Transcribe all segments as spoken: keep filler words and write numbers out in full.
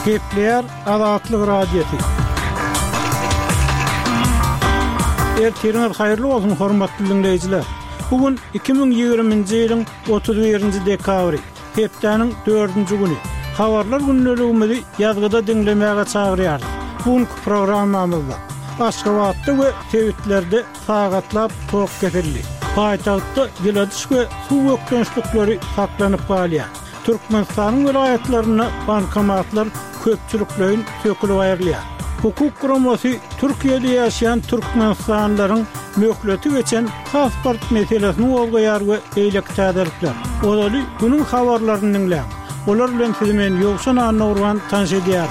Kepler Azatlyk Radiosu. Ertirler hayırlı olsun hormatly dinleyijiler. Bugün iki bin ýygrimiňji ýylyň otuz birinji dekabry, hepdeniň dördünji güni. Habarlar günneligimizi ýazgyda dinlemäge çagyrýar. Bugünkü programmamyzda Aşgabatda we Tewittlerde sagatlap tok getirli. Paýtagtda geladiş we suw ökkençlikleri saklanyp galýar. Türkmenistanyň vilayatlaryna bankomatlar köpçüliklerin sökülip aýrylýar. Hukuk guramasy Türkiýede ýaşaýan türkmenistanlaryň möhleti geçen pasport meselesini bolgaýar we eýlek täderlikler. Olaly günüň habarlaryny dinleýär. Olar bilen sizi men ýoksan anawran tanış edýär.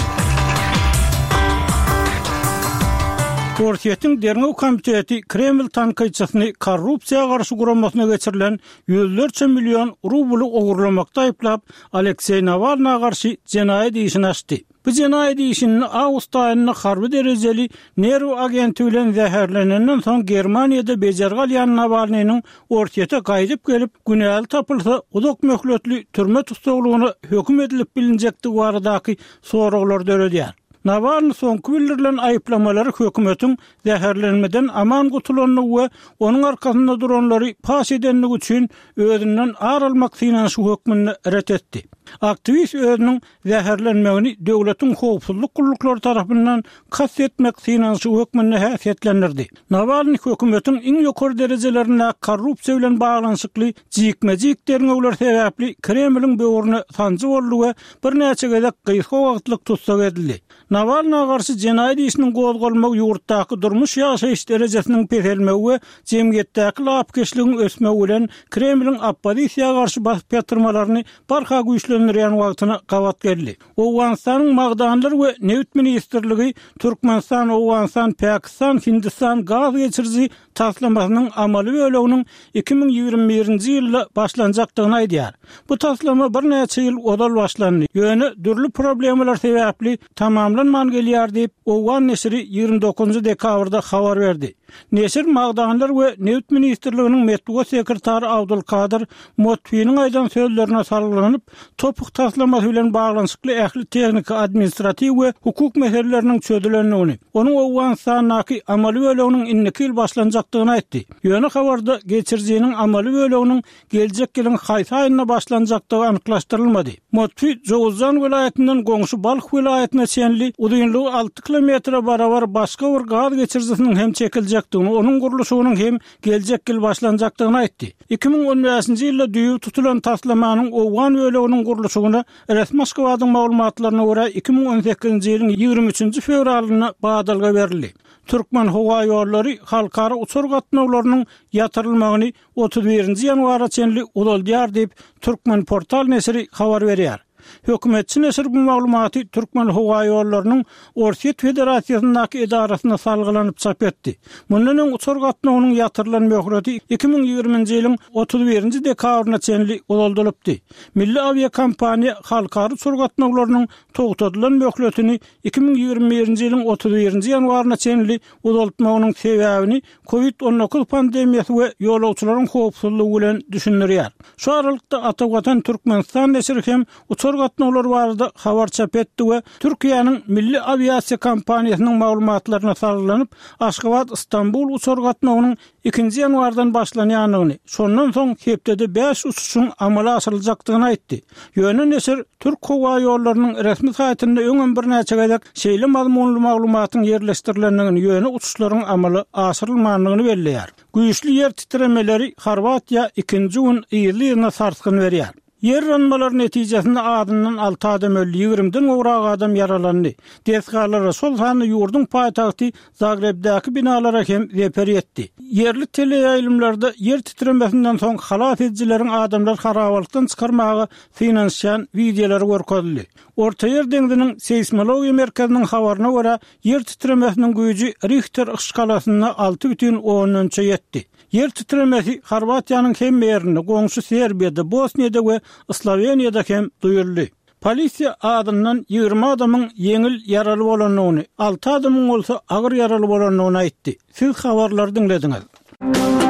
Korsiýetiň Derňew komiteti Kreml tankyçysyny korrupsiýa garşy guramasyna geçirilen yüzlerce milyon rubly ogurlamakda aýplap Aleksey Navalny'a garşy jenaýat işini açdy. Bu jenaýat işini awgust aýynyň harby derejeli nerw agenty bilen zäherlenenden soň Germaniýada bejer galýan Navalnyň ortaýa gaýdyp gelip günäli tapylsa uzak möhletli türme tutsagylygyna höküm edilip bilinjekdi baradaky soraglar döredýär. Navalny soňky bildirilen aýyplamalary hökümetiň zäherlenmeden aman gutulanyny we onuň arkasynda duranlary pas edenligi üçin özünden ar almak synan şu hökmüni ret etdi. Aktivist özüniň zäherlenmegini döwletiň howpsuzlyk gullukları tarapyndan kas etmek synan şu hökmüni häsiýetlendirdi. Navalny hökümetiň iň ýokary derejelerine korrupsiýa bilen baglanyşykly jikmejik derňewler sebäpli Kremliň böwrüne sanjy boldy we bir näçe gezek gysga wagtlyk tutsak edildi. Navalny'a garşy jenaýat işiniň gozgalmagy ýurtdaky durmuş ýaşaýyş derejesiniň peselmegi we jemgyýetdäki lapkeşligiň ösmegi bilen Kremliň oppozisiýaga garşy basyp ýatyrmalaryny barha güýçlendirýän wagtyna gawat geldi. Owganstanyň magdanlary we Newt ministrligi Türkmenistan, Owganstan, Pakistan, Hindistan gaz geçirji taslamasynyň amaly böleginiň iki bin ýygrimi birinji ýylda başlanjakdygyny aýdýar. Bu taslama bir näçe ýyl odal başlandy. Ýöne dürli problemler sebäpli tamamlanman gelýär diýip Owgan nesiri ýygrimi dokuzunji dekabrda habar berdi. Nesir magdanlar we Newt ministrliginiň metbuat sekretary Abdulkadir Motfiňiň aýdan sözlerine sarylanyp topuk taslamasy bilen baglanyşykly ähli tehnika, administrativ we hukuk meseleleriniň çözülendigini, onuň Owganstanyň amaly böleginiň inniki ýyl başlanjakdygyny aýtdy. Ýöne habarda geçirjiniň amaly böleginiň geljek ýylyň haýsy aýyna başlanjakdygy anyklaşdyrylmady. Motfi Jowzan welaýatynyň goňşy Balx welaýatyna çenli uzunlygy alty kilometr barabar başga bir gaz geçirjisiniň hem çekilje onun guruluşynyň hem geljek ýyl başlanjakdygyny aýtdy. iki bin on beşinji ýylda düýüp tutulan taslamanyň Owgan böleginiň guruluşyna resmi Moskwadyň maglumatlaryna görä iki bin on sekizinji ýylyň ýygrimi üçünji fevralyna badalga berildi. Türkmen howa ýollary halkara uçur gatnawlarynyň ýatyrylmagyny otuz birinji ýanwara çenli uldurýar diýip Türkmen portal nesiri habar berýär. Hökümetçi nesir bu maglumaty Türkmen howa ýollarynyň Orsiýet Federasiýasyndaky edarasyna salgylanyp çap etdi. Mundan öň uçur gatnawynyň ýatyrylan möhreti iki bin ýygrimiňji ýylyň otuz birinji dekabryna çenli uldurylypdy. Milli aviakompaniýa halkary uçur gatnawlarynyň togtadylan möhletini iki bin ýygrimi birinji ýylyň otuz birinji ýanwaryna çenli uldurypmagynyň sebäbini covid on dokuz pandemiýasy we ýolagçylaryň howpsuzlygy bilen düşündirýär. Şu aralykda Atawatan Türkmenistan nesiri hem uçur gatnawlar barada habar çap etdi we Türkiýanyň milli aviasiýa kompaniýasynyň maglumatlaryna sarylanyp Aşgabat Istanbul uçur gatnawynyň ikinji ýanwardan başlanýanyny, şondan soň hepdede beş uçuşyň amala asyryljakdygyny aýtdy. Ýöne nesir Türk howa ýollarynyň resmi saýtynda öňen bir näçe gezek şeýle mazmunly maglumatyň ýerleşdirilendigini, ýöne uçuşlaryň amaly asyrylmanlygyny belleýär. Güýçli ýer titremeleri Horwatiýa ikinji gün ýylyna sarsgyn berýär. Yer ranmalar netijesinde adından altı adam öldü, ýigrimden owrak adam yaralandy. Desgalara sol sany ýurdun paýtagty Zagrebdäki binalara hem reper etdi. Yerli teleýaýlymlarda yer titremesinden soň halat edijileriň adamlar harabalykdan çykarmagy finansiýan videolar görkezildi. Orta yer deňdiniň seismologiýa merkeziniň habaryna görä yer titremesiniň güýji Richter skalasyna altı бүтүн onunça ýetdi. Yer titremesi Horwatiýanyň hem ýerinde, goňşy Serbiýada, Bosniýada we Sloveniýada hem duyurly. Polisiýa adından ýygrimi adamyň ýeňil ýaraly bolanyny, altı adamyň bolsa agyr ýaraly bolanyny aýtdy. Siz habarlary dinlediňiz.